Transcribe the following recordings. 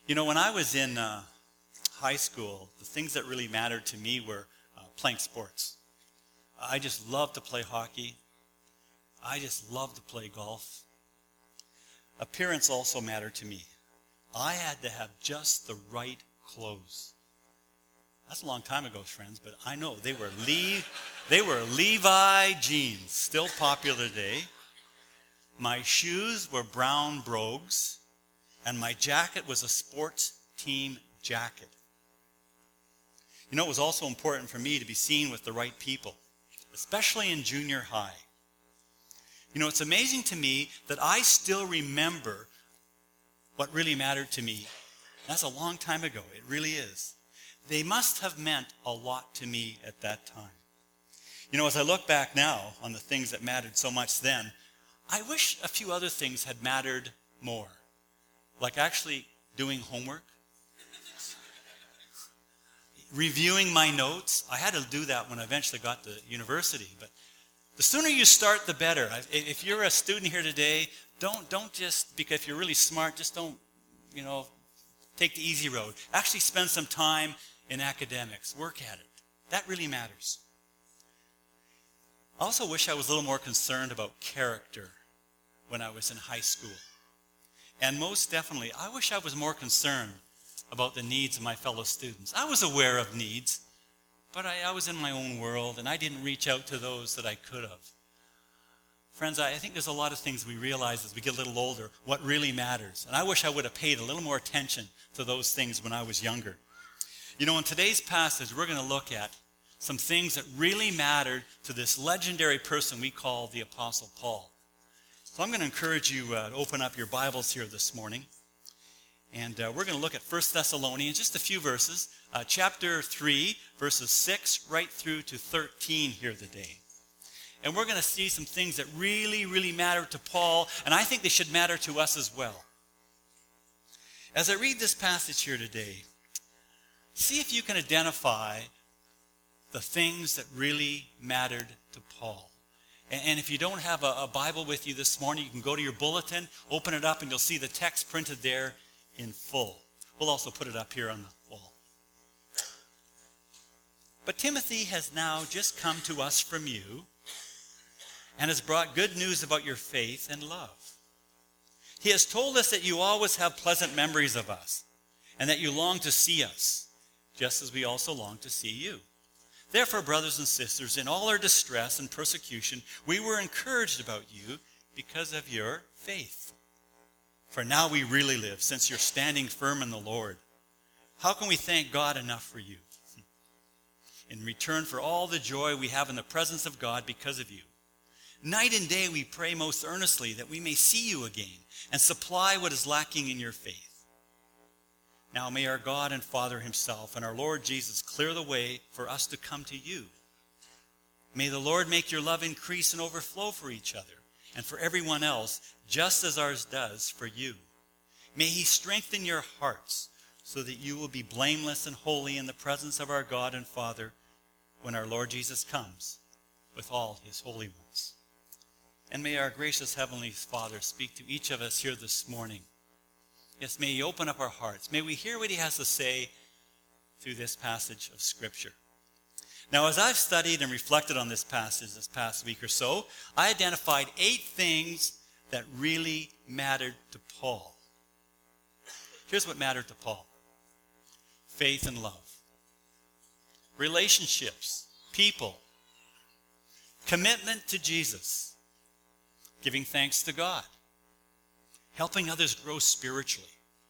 When I was in high school, the things that really mattered to me were playing sports. I just loved to play hockey. I just loved to play golf. Appearance also mattered to me. I had to have just the right clothes. That's a long time ago, friends, but I know they were Levi jeans, still popular today. My shoes were brown brogues, and my jacket was a sports team jacket. It was also important for me to be seen with the right people, especially in junior high. It's amazing to me that I still remember what really mattered to me. That's a long time ago. It really is. They must have meant a lot to me at that time. As I look back now on the things that mattered so much then, I wish a few other things had mattered more. Like actually doing homework. Reviewing my notes. I had to do that when I eventually got to university. But the sooner you start, the better. If you're a student here today, don't just, because if you're really smart, just don't, take the easy road. Actually spend some time in academics. Work at it. That really matters. I also wish I was a little more concerned about character when I was in high school. And most definitely, I wish I was more concerned about the needs of my fellow students. I was aware of needs, but I was in my own world, and I didn't reach out to those that I could have. Friends, I think there's a lot of things we realize as we get a little older, what really matters. And I wish I would have paid a little more attention to those things when I was younger. In today's passage, we're going to look at some things that really mattered to this legendary person we call the Apostle Paul. So I'm going to encourage you to open up your Bibles here this morning. And we're going to look at 1 Thessalonians, just a few verses, chapter 3, verses 6 right through to 13 here today. And we're going to see some things that really, really matter to Paul, and I think they should matter to us as well. As I read this passage here today, see if you can identify the things that really mattered to Paul. And if you don't have a Bible with you this morning, you can go to your bulletin, open it up, and you'll see the text printed there in full. We'll also put it up here on the wall. But Timothy has now just come to us from you and has brought good news about your faith and love. He has told us that you always have pleasant memories of us and that you long to see us, just as we also long to see you. Therefore, brothers and sisters, in all our distress and persecution, we were encouraged about you because of your faith. For now we really live, since you're standing firm in the Lord. How can we thank God enough for you? In return for all the joy we have in the presence of God because of you. Night and day we pray most earnestly that we may see you again and supply what is lacking in your faith. Now may our God and Father himself and our Lord Jesus clear the way for us to come to you. May the Lord make your love increase and overflow for each other and for everyone else, just as ours does for you. May he strengthen your hearts so that you will be blameless and holy in the presence of our God and Father when our Lord Jesus comes with all his holy ones. And may our gracious Heavenly Father speak to each of us here this morning. Yes, may he open up our hearts. May we hear what he has to say through this passage of Scripture. Now, as I've studied and reflected on this passage this past week or so, I identified 8 things that really mattered to Paul. Here's what mattered to Paul. Faith and love. Relationships. People. Commitment to Jesus. Giving thanks to God. Helping others grow spiritually.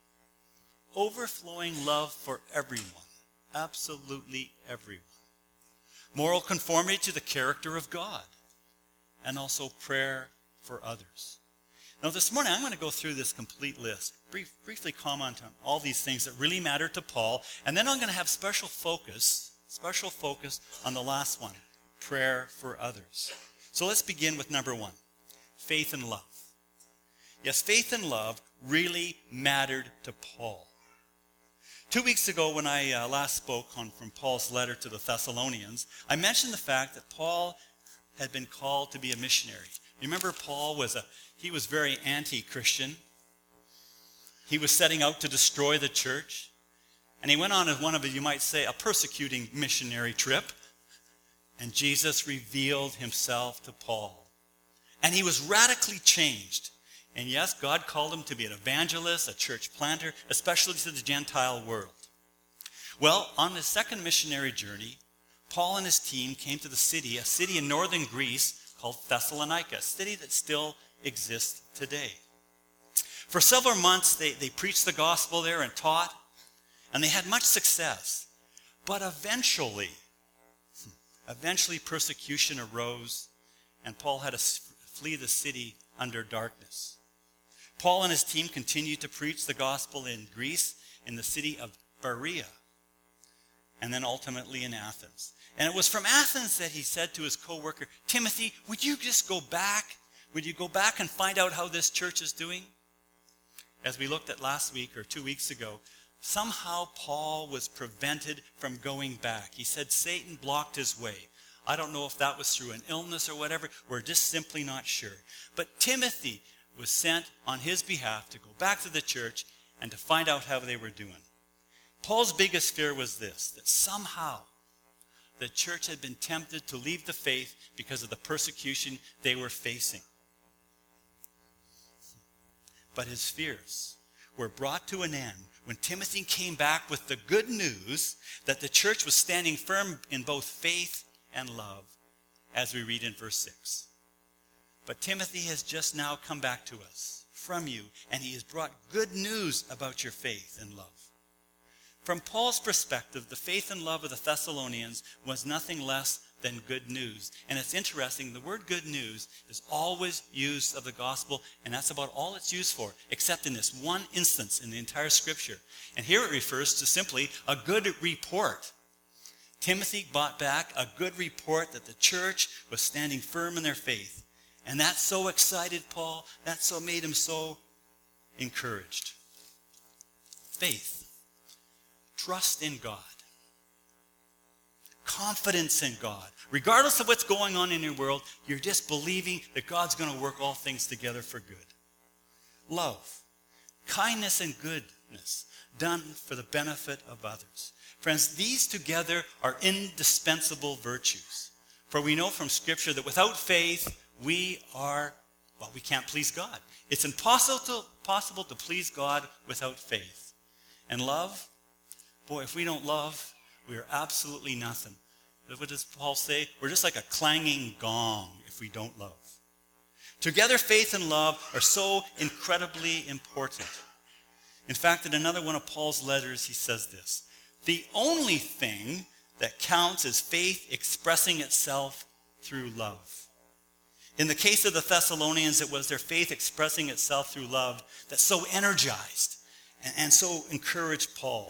Overflowing love for everyone. Absolutely everyone. Moral conformity to the character of God. And also prayer for others. Now this morning I'm going to go through this complete list. Briefly comment on all these things that really matter to Paul. And then I'm going to have special focus on the last one. Prayer for others. So let's begin with number 1. Faith and love. Yes, faith and love really mattered to Paul. 2 weeks ago when I last spoke from Paul's letter to the Thessalonians, I mentioned the fact that Paul had been called to be a missionary. Remember, Paul was very anti-Christian. He was setting out to destroy the church. And he went on one of, you might say, a persecuting missionary trip. And Jesus revealed himself to Paul. And he was radically changed. And yes, God called him to be an evangelist, a church planter, especially to the Gentile world. Well, on his second missionary journey, Paul and his team came to a city in northern Greece called Thessalonica, a city that still exists today. For several months, they preached the gospel there and taught, and they had much success. But eventually persecution arose, and Paul had to flee the city under darkness. Paul and his team continued to preach the gospel in Greece, in the city of Berea, and then ultimately in Athens. And it was from Athens that he said to his co-worker, Timothy, would you just go back? Would you go back and find out how this church is doing? As we looked at last week or 2 weeks ago, somehow Paul was prevented from going back. He said Satan blocked his way. I don't know if that was through an illness or whatever. We're just simply not sure. But Timothy was sent on his behalf to go back to the church and to find out how they were doing. Paul's biggest fear was this, that somehow the church had been tempted to leave the faith because of the persecution they were facing. But his fears were brought to an end when Timothy came back with the good news that the church was standing firm in both faith and love, as we read in verse 6. But Timothy has just now come back to us from you, and he has brought good news about your faith and love. From Paul's perspective, the faith and love of the Thessalonians was nothing less than good news. And it's interesting, the word good news is always used of the gospel, and that's about all it's used for, except in this one instance in the entire scripture. And here it refers to simply a good report. Timothy brought back a good report that the church was standing firm in their faith. And that so excited Paul, that so made him so encouraged. Faith. Trust in God. Confidence in God. Regardless of what's going on in your world, you're just believing that God's going to work all things together for good. Love. Kindness and goodness done for the benefit of others. Friends, these together are indispensable virtues. For we know from Scripture that without faith, we can't please God. It's impossible to please God without faith. And love, boy, if we don't love, we are absolutely nothing. What does Paul say? We're just like a clanging gong if we don't love. Together, faith and love are so incredibly important. In fact, in another one of Paul's letters, he says this: the only thing that counts is faith expressing itself through love. In the case of the Thessalonians, it was their faith expressing itself through love that so energized and so encouraged Paul.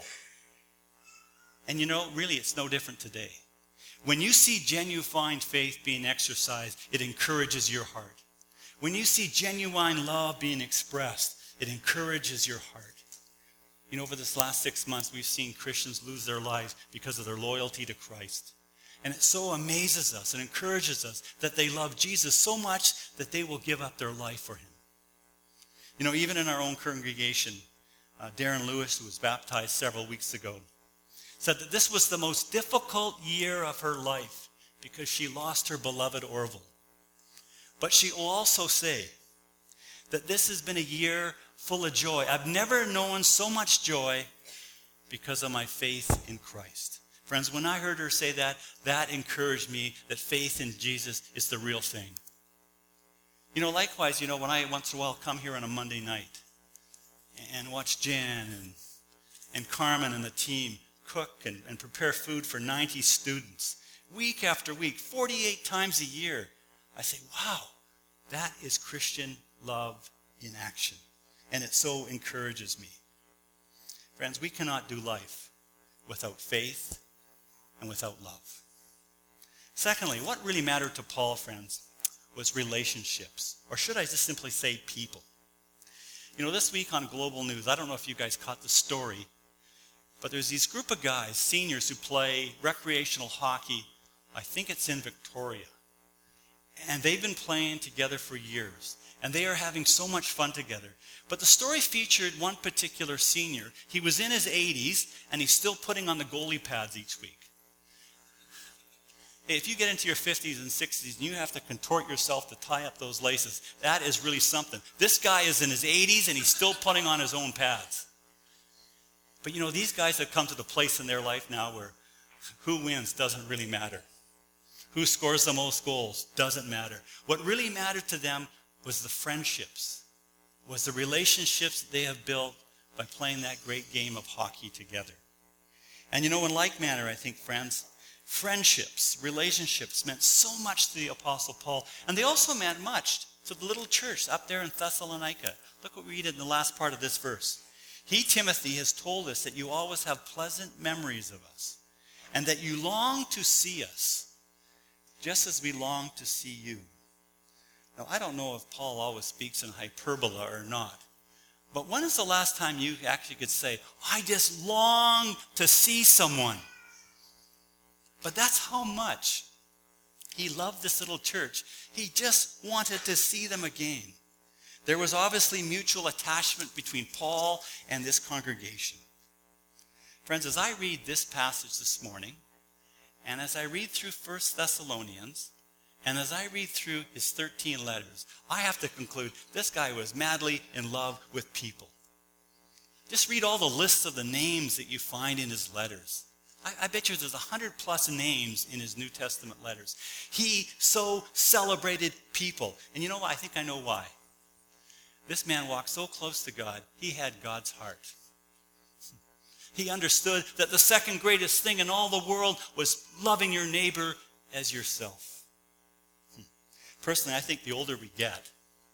And you know, really, it's no different today. When you see genuine faith being exercised, it encourages your heart. When you see genuine love being expressed, it encourages your heart. You know, over this last 6 months, we've seen Christians lose their lives because of their loyalty to Christ. And it so amazes us and encourages us that they love Jesus so much that they will give up their life for him. You know, even in our own congregation, Darren Lewis, who was baptized several weeks ago, said that this was the most difficult year of her life because she lost her beloved Orville. But she will also say that this has been a year full of joy. I've never known so much joy because of my faith in Christ. Friends, when I heard her say that, that encouraged me that faith in Jesus is the real thing. You know, likewise, you know, when I once in a while come here on a Monday night and watch Jan and Carmen and the team cook and prepare food for 90 students, week after week, 48 times a year, I say, wow, that is Christian love in action. And it so encourages me. Friends, we cannot do life without faith and without love. Secondly, what really mattered to Paul, friends, was relationships. Or should I just simply say people? You know, this week on Global News, I don't know if you guys caught the story, but there's these group of guys, seniors, who play recreational hockey. I think it's in Victoria. And they've been playing together for years. And they are having so much fun together. But the story featured one particular senior. He was in his 80s, and he's still putting on the goalie pads each week. Hey, if you get into your 50s and 60s and you have to contort yourself to tie up those laces, that is really something. This guy is in his 80s, and he's still putting on his own pads. But you know, these guys have come to the place in their life now where who wins doesn't really matter. Who scores the most goals doesn't matter. What really mattered to them was the friendships, was the relationships that they have built by playing that great game of hockey together. And you know, in like manner, I think, friends, friendships, relationships meant so much to the Apostle Paul. And they also meant much to the little church up there in Thessalonica. Look what we read in the last part of this verse. He, Timothy, has told us that you always have pleasant memories of us, and that you long to see us, just as we long to see you. Now, I don't know if Paul always speaks in hyperbole or not, but when is the last time you actually could say, I just long to see someone? But that's how much he loved this little church. He just wanted to see them again. There was obviously mutual attachment between Paul and this congregation. Friends, as I read this passage this morning, and as I read through 1 Thessalonians, and as I read through his 13 letters, I have to conclude this guy was madly in love with people. Just read all the lists of the names that you find in his letters. I bet you there's 100 plus names in his New Testament letters. He so celebrated people. And you know what? I think I know why. This man walked so close to God, he had God's heart. He understood that the second greatest thing in all the world was loving your neighbor as yourself. Personally, I think the older we get,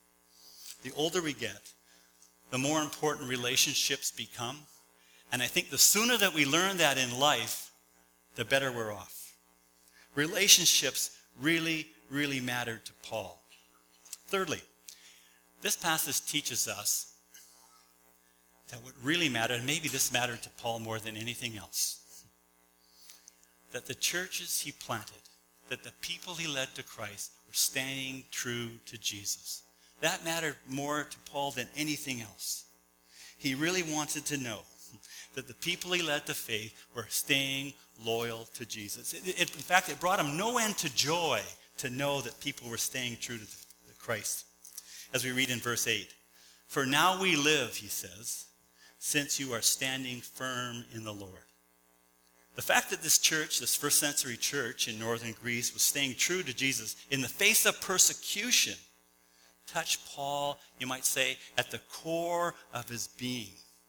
the more important relationships become. And I think the sooner that we learn that in life, the better we're off. Relationships really, really mattered to Paul. Thirdly, this passage teaches us that what really mattered, and maybe this mattered to Paul more than anything else, that the churches he planted, that the people he led to Christ were staying true to Jesus. That mattered more to Paul than anything else. He really wanted to know that the people he led to faith were staying loyal to Jesus. In fact, it brought him no end to joy to know that people were staying true to Christ. As we read in verse 8, for now we live, he says, since you are standing firm in the Lord. The fact that this church, this first century church in northern Greece, was staying true to Jesus in the face of persecution touched Paul, you might say, at the core of his being.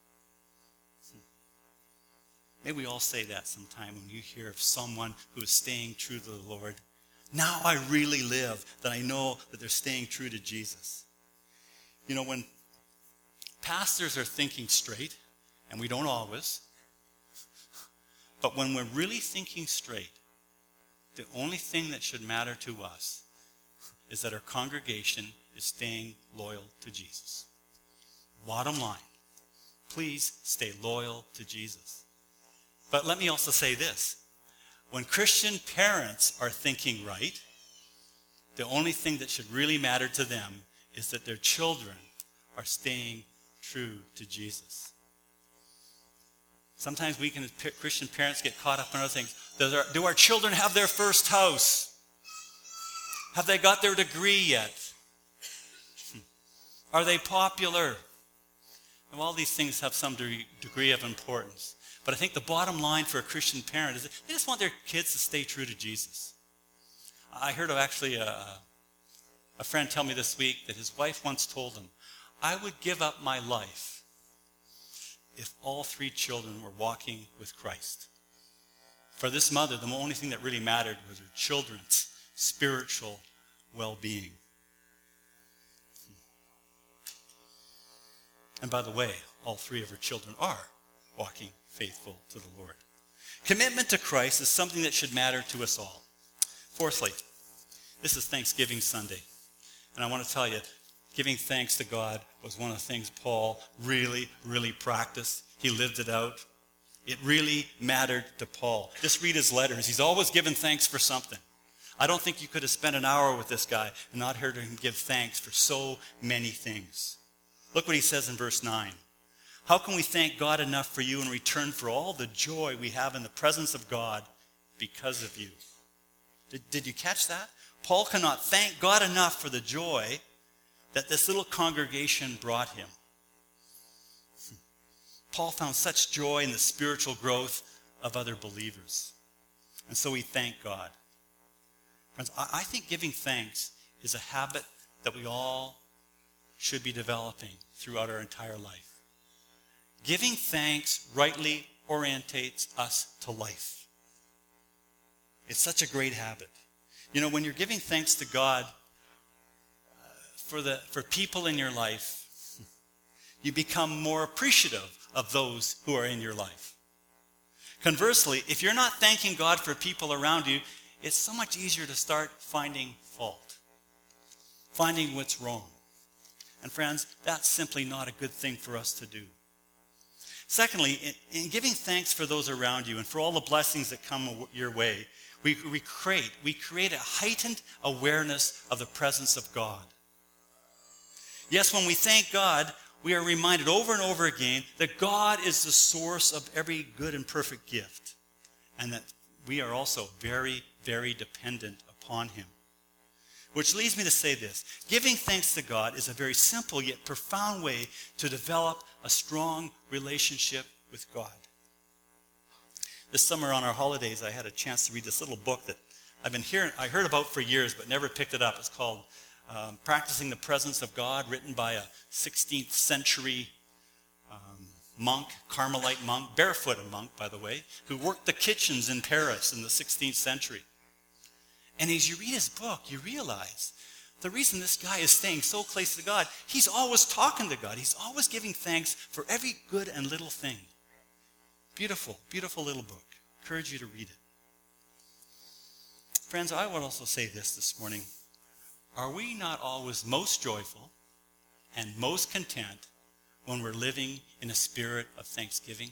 May we all say that sometime when you hear of someone who is staying true to the Lord. Now I really live, that I know that they're staying true to Jesus. You know, when pastors are thinking straight, and we don't always, but when we're really thinking straight, the only thing that should matter to us is that our congregation is staying loyal to Jesus. Bottom line, please stay loyal to Jesus. But let me also say this. When Christian parents are thinking right, the only thing that should really matter to them is that their children are staying true to Jesus. Sometimes we can, as Christian parents, get caught up in other things. Do our children have their first house? Have they got their degree yet? Are they popular? And all these things have some degree of importance. But I think the bottom line for a Christian parent is that they just want their kids to stay true to Jesus. I heard of actually a friend tell me this week that his wife once told him, I would give up my life if all three children were walking with Christ. For this mother, the only thing that really mattered was her children's spiritual well-being. And by the way, all three of her children are walking faithful to the Lord. Commitment to Christ is something that should matter to us all. Fourthly, this is Thanksgiving Sunday. And I want to tell you, giving thanks to God was one of the things Paul really, really practiced. He lived it out. It really mattered to Paul. Just read his letters. He's always given thanks for something. I don't think you could have spent an hour with this guy and not heard him give thanks for so many things. Look what he says in verse 9. How can we thank God enough for you in return for all the joy we have in the presence of God because of you? Did you catch that? Paul cannot thank God enough for the joy that this little congregation brought him. Paul found such joy in the spiritual growth of other believers. And so we thank God. Friends, I think giving thanks is a habit that we all should be developing throughout our entire life. Giving thanks rightly orientates us to life. It's such a great habit. You know, when you're giving thanks to God for people in your life, you become more appreciative of those who are in your life. Conversely, if you're not thanking God for people around you, it's so much easier to start finding fault, finding what's wrong. And friends, that's simply not a good thing for us to do. Secondly, in giving thanks for those around you and for all the blessings that come your way, we create a heightened awareness of the presence of God. Yes, when we thank God, we are reminded over and over again that God is the source of every good and perfect gift, and that we are also very, very dependent upon him. Which leads me to say this. Giving thanks to God is a very simple yet profound way to develop a strong relationship with God. This summer on our holidays, I had a chance to read this little book that I heard about for years but never picked it up. It's called Practicing the Presence of God, written by a 16th century monk, Carmelite monk, barefooted monk, by the way, who worked the kitchens in Paris in the 16th century. And as you read his book, you realize the reason this guy is staying so close to God, he's always talking to God. He's always giving thanks for every good and little thing. Beautiful, beautiful little book. I encourage you to read it. Friends, I would also say this morning. Are we not always most joyful and most content when we're living in a spirit of thanksgiving?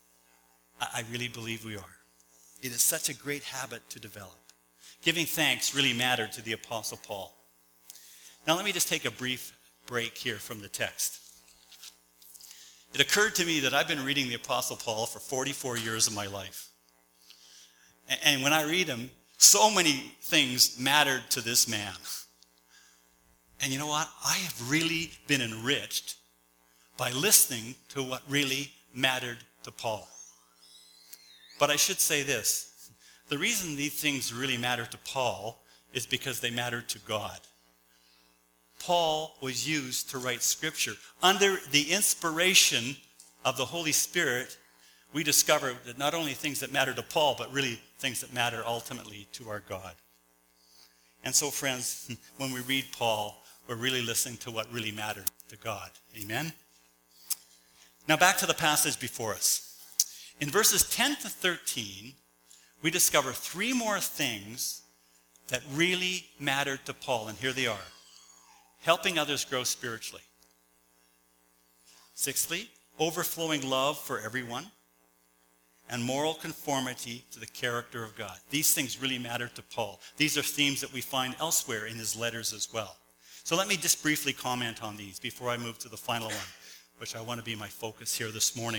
I really believe we are. It is such a great habit to develop. Giving thanks really mattered to the Apostle Paul. Now let me just take a brief break here from the text. It occurred to me that I've been reading the Apostle Paul for 44 years of my life. And when I read him, so many things mattered to this man. And you know what? I have really been enriched by listening to what really mattered to Paul. But I should say this. The reason these things really matter to Paul is because they matter to God. Paul was used to write Scripture. Under the inspiration of the Holy Spirit, we discover that not only things that matter to Paul, but really things that matter ultimately to our God. And so, friends, when we read Paul, we're really listening to what really mattered to God. Amen? Now back to the passage before us. In verses 10 to 13, we discover three more things that really mattered to Paul, and here they are. Helping others grow spiritually. Sixthly, overflowing love for everyone. And moral conformity to the character of God. These things really matter to Paul. These are themes that we find elsewhere in his letters as well. So let me just briefly comment on these before I move to the final one, which I want to be my focus here this morning.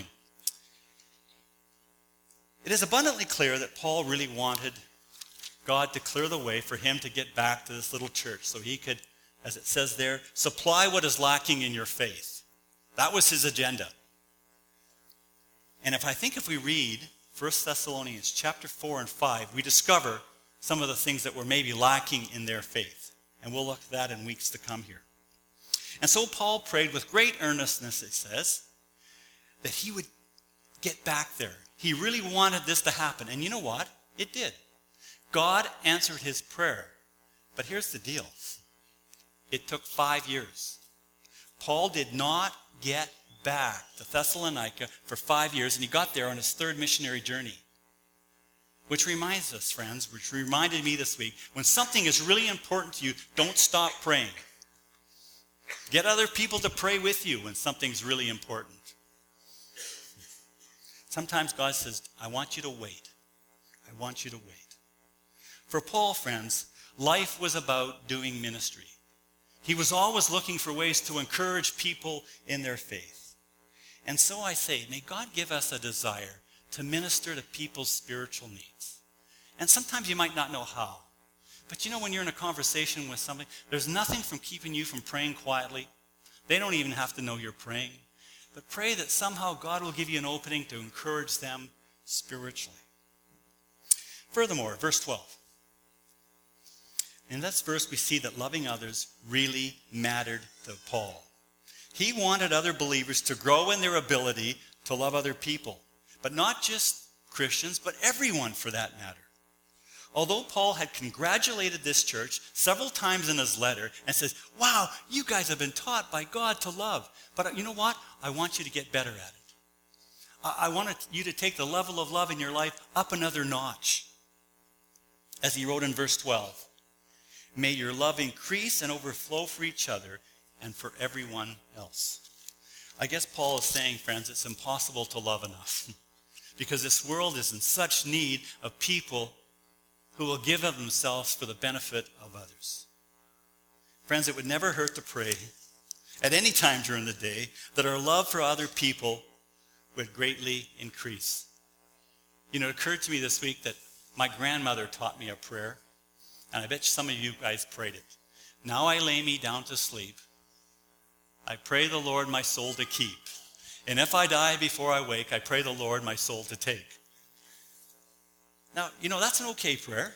It is abundantly clear that Paul really wanted God to clear the way for him to get back to this little church so he could, as it says there, supply what is lacking in your faith. That was his agenda. And if we read 1 Thessalonians chapter 4 and 5, we discover some of the things that were maybe lacking in their faith. And we'll look at that in weeks to come here. And so Paul prayed with great earnestness, it says, that he would get back there. He really wanted this to happen. And you know what? It did. God answered his prayer. But here's the deal. It took 5 years. Paul did not get back to Thessalonica for 5 years, and he got there on his third missionary journey. Which reminds us, friends, which reminded me this week, when something is really important to you, don't stop praying. Get other people to pray with you when something's really important. Sometimes God says, I want you to wait. I want you to wait. For Paul, friends, life was about doing ministry. He was always looking for ways to encourage people in their faith. And so I say, may God give us a desire to minister to people's spiritual needs. And sometimes you might not know how. But you know, when you're in a conversation with somebody, there's nothing from keeping you from praying quietly. They don't even have to know you're praying. But pray that somehow God will give you an opening to encourage them spiritually. Furthermore, verse 12. In this verse, we see that loving others really mattered to Paul. He wanted other believers to grow in their ability to love other people. But not just Christians, but everyone for that matter. Although Paul had congratulated this church several times in his letter and says, wow, you guys have been taught by God to love. But you know what? I want you to get better at it. I want you to take the level of love in your life up another notch. As he wrote in verse 12, may your love increase and overflow for each other and for everyone else. I guess Paul is saying, friends, it's impossible to love enough because this world is in such need of people who will give of themselves for the benefit of others. Friends, it would never hurt to pray at any time during the day that our love for other people would greatly increase. You know, it occurred to me this week that my grandmother taught me a prayer, and I bet some of you guys prayed it. Now I lay me down to sleep. I pray the Lord my soul to keep. And if I die before I wake, I pray the Lord my soul to take. Now, you know, that's an okay prayer.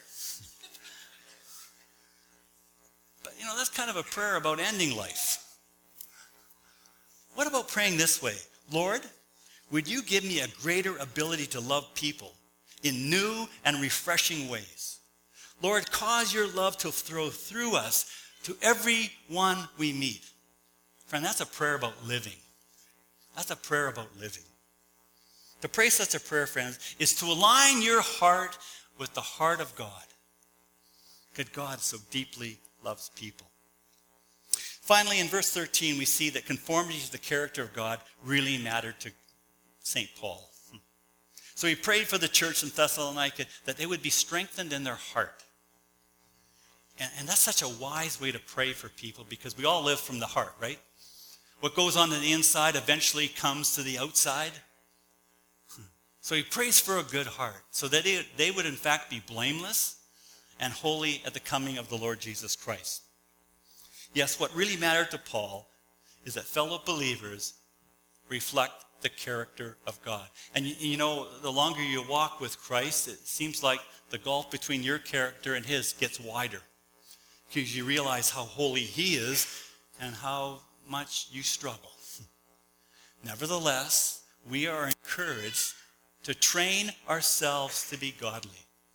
But, you know, that's kind of a prayer about ending life. What about praying this way? Lord, would you give me a greater ability to love people in new and refreshing ways? Lord, cause your love to flow through us to everyone we meet. Friend, that's a prayer about living. That's a prayer about living. To pray such a prayer, friends, is to align your heart with the heart of God. Because God so deeply loves people. Finally, in verse 13, we see that conformity to the character of God really mattered to St. Paul. So he prayed for the church in Thessalonica that they would be strengthened in their heart. And that's such a wise way to pray for people because we all live from the heart, right? What goes on the inside eventually comes to the outside. So he prays for a good heart so that they would in fact be blameless and holy at the coming of the Lord Jesus Christ. Yes, what really mattered to Paul is that fellow believers reflect the character of God. And you know, the longer you walk with Christ, it seems like the gulf between your character and his gets wider. Because you realize how holy he is and how much you struggle. Nevertheless, we are encouraged to train ourselves to be godly.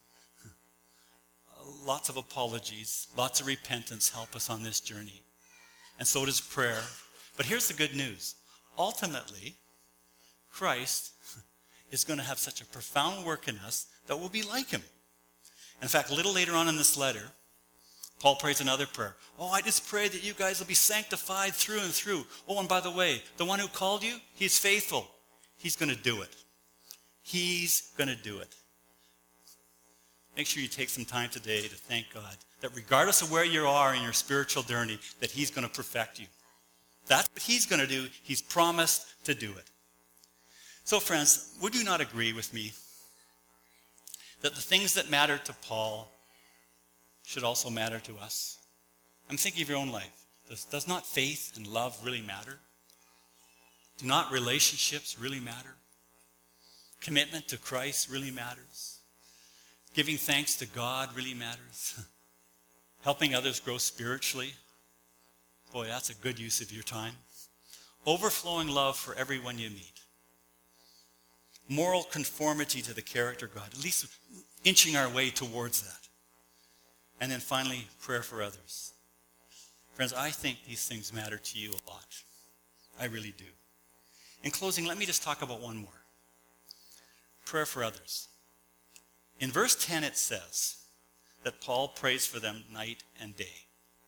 Lots of apologies, lots of repentance help us on this journey. And so does prayer. But here's the good news. Ultimately, Christ is going to have such a profound work in us that we'll be like him. In fact, a little later on in this letter, Paul prays another prayer. Oh, I just pray that you guys will be sanctified through and through. Oh, and by the way, the one who called you, he's faithful. He's going to do it. He's going to do it. Make sure you take some time today to thank God that regardless of where you are in your spiritual journey, that he's going to perfect you. That's what he's going to do. He's promised to do it. So friends, would you not agree with me that the things that matter to Paul should also matter to us? I'm thinking of your own life. Does not faith and love really matter? Do not relationships really matter? Commitment to Christ really matters? Giving thanks to God really matters? Helping others grow spiritually? Boy, that's a good use of your time. Overflowing love for everyone you meet. Moral conformity to the character of God, at least inching our way towards that. And then finally, prayer for others. Friends, I think these things matter to you a lot. I really do. In closing, let me just talk about one more. Prayer for others. In verse 10 it says that Paul prays for them night and day.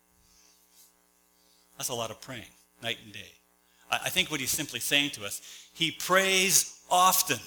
That's a lot of praying, night and day. I think what he's simply saying to us, he prays often.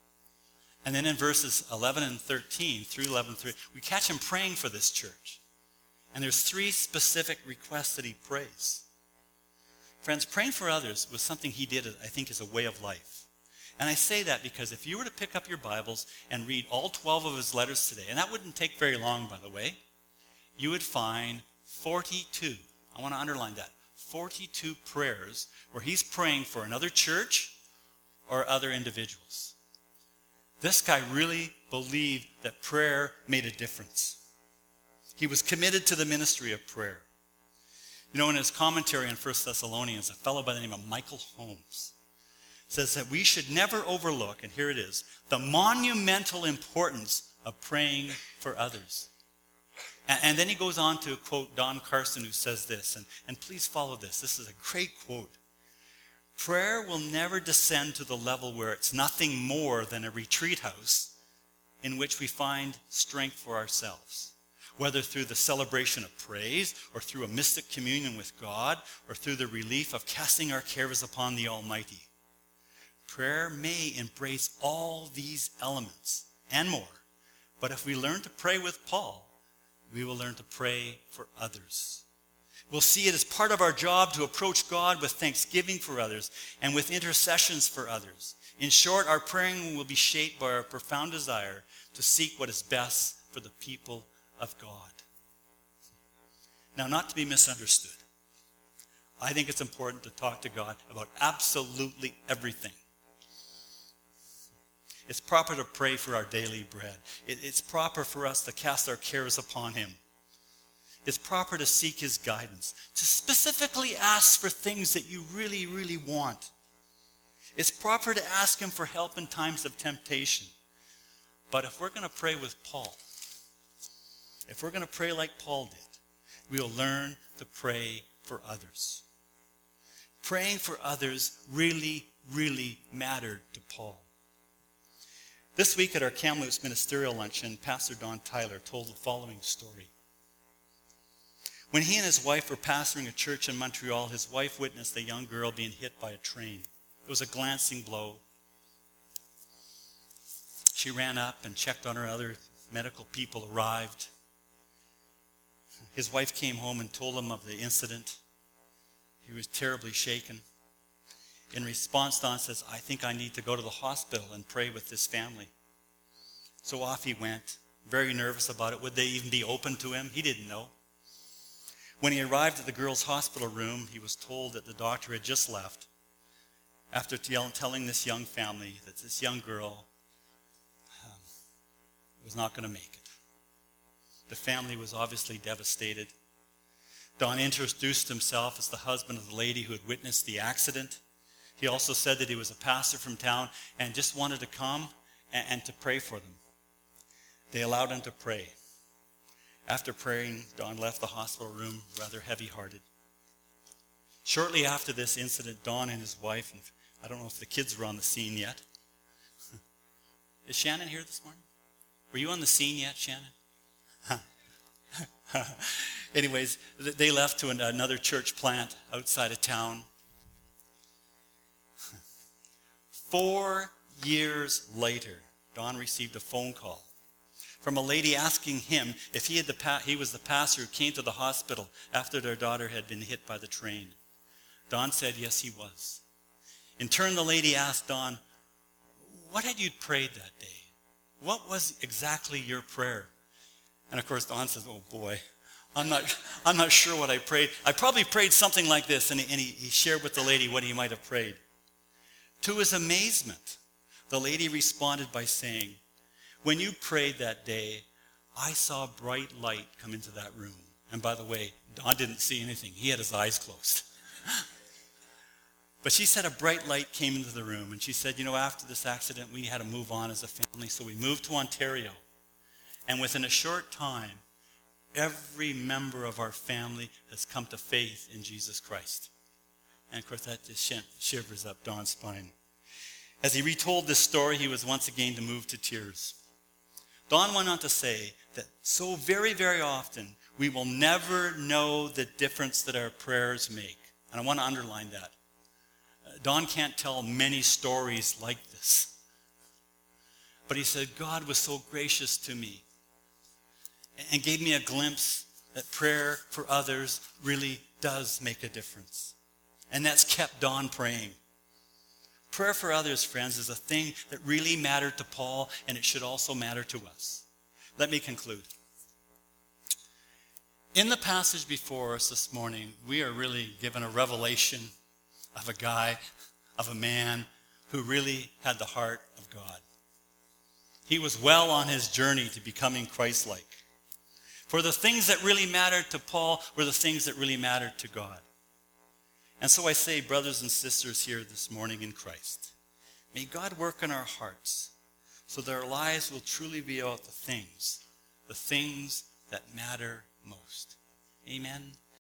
And then in verses 11 and 13, through 11 and 3, we catch him praying for this church. And there's 3 specific requests that he prays. Friends, praying for others was something he did, I think, as a way of life. And I say that because if you were to pick up your Bibles and read all 12 of his letters today, and that wouldn't take very long, by the way, you would find 42. I want to underline that. 42 prayers where he's praying for another church or other individuals. This guy really believed that prayer made a difference. He was committed to the ministry of prayer. You know, in his commentary on 1 Thessalonians, a fellow by the name of Michael Holmes says that we should never overlook, and here it is, the monumental importance of praying for others. And then he goes on to quote Don Carson, who says this, and please follow this. This is a great quote. Prayer will never descend to the level where it's nothing more than a retreat house in which we find strength for ourselves, whether through the celebration of praise or through a mystic communion with God or through the relief of casting our cares upon the Almighty. Prayer may embrace all these elements and more, but if we learn to pray with Paul, we will learn to pray for others. We'll see it as part of our job to approach God with thanksgiving for others and with intercessions for others. In short, our praying will be shaped by our profound desire to seek what is best for the people of God. Now, not to be misunderstood, I think it's important to talk to God about absolutely everything. It's proper to pray for our daily bread. It's proper for us to cast our cares upon him. It's proper to seek his guidance, to specifically ask for things that you really, really want. It's proper to ask him for help in times of temptation. But if we're going to pray with Paul, if we're going to pray like Paul did, we'll learn to pray for others. Praying for others really, really mattered to Paul. This week at our Kamloops ministerial luncheon, Pastor Don Tyler told the following story. When he and his wife were pastoring a church in Montreal, his wife witnessed a young girl being hit by a train. It was a glancing blow. She ran up and checked on her. Other medical people arrived. His wife came home and told him of the incident. He was terribly shaken. In response, Don says, I think I need to go to the hospital and pray with this family. So off he went, very nervous about it. Would they even be open to him? He didn't know. When he arrived at the girl's hospital room, he was told that the doctor had just left after telling this young family that this young girl was not going to make it. The family was obviously devastated. Don introduced himself as the husband of the lady who had witnessed the accident. He also said that he was a pastor from town and just wanted to come and to pray for them. They allowed him to pray. After praying, Don left the hospital room rather heavy-hearted. Shortly after this incident, Don and his wife, and I don't know if the kids were on the scene yet. Is Shannon here this morning? Were you on the scene yet, Shannon? Anyways, they left to another church plant outside of town. 4 years later, Don received a phone call from a lady asking him if he was the pastor who came to the hospital after their daughter had been hit by the train. Don said yes, he was. In turn, the lady asked Don, what had you prayed that day? What was exactly your prayer? And of course, Don says, oh boy, I'm not sure what I prayed. I probably prayed something like this, and he shared with the lady what he might have prayed. To his amazement, the lady responded by saying, when you prayed that day, I saw a bright light come into that room. And by the way, Don didn't see anything. He had his eyes closed. But she said a bright light came into the room. And she said, after this accident, we had to move on as a family. So we moved to Ontario. And within a short time, every member of our family has come to faith in Jesus Christ. And of course, that just shivers up Don's spine. As he retold this story, he was once again moved to tears. Don went on to say that so very, very often, we will never know the difference that our prayers make. And I want to underline that. Don can't tell many stories like this. But he said, God was so gracious to me and gave me a glimpse that prayer for others really does make a difference. And that's kept Don praying. Prayer for others, friends, is a thing that really mattered to Paul, and it should also matter to us. Let me conclude. In the passage before us this morning, we are really given a revelation of a guy, of a man who really had the heart of God. He was well on his journey to becoming Christ-like. For the things that really mattered to Paul were the things that really mattered to God. And so I say, brothers and sisters here this morning in Christ, may God work in our hearts so that our lives will truly be about the things that matter most. Amen.